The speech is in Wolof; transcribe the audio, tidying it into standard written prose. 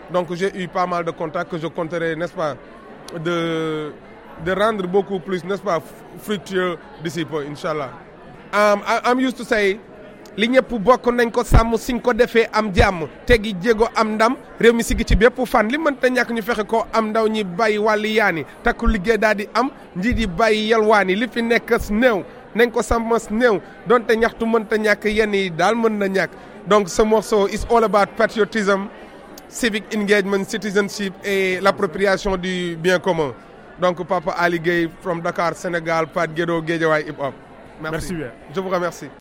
Donc j'ai eu pas mal de contacts que je compterai, n'est-ce pas, de rendre beaucoup plus, n'est-ce pas, fructueux d'ici peu, Inch'Allah. I'm used to say, li ñëpp bokk nañ ko sàmm suñ ko defee am jàmm tegi jéego am ndam réew mi sigi ci bépp fan li mënta ñàkk ñu fexe ko am ndaw ñi bàyyi wàlli yaani takku liggéey daal di am njiit yi bàyyi yalwaani li fi nekk néew nañ ko sàmmas néew donte ñaxtu mënta ñàkk yenn yi daal mën na ñàkk. Donc ce morceau is all about patriotism, civic engagement, citizenship et l'appropriation du bien commun. Donc Papa Ali Gueye from Dakar, Sénégal, Pat Guédo, Guédiawaye Hip Hop. Merci bien. Je vous remercie.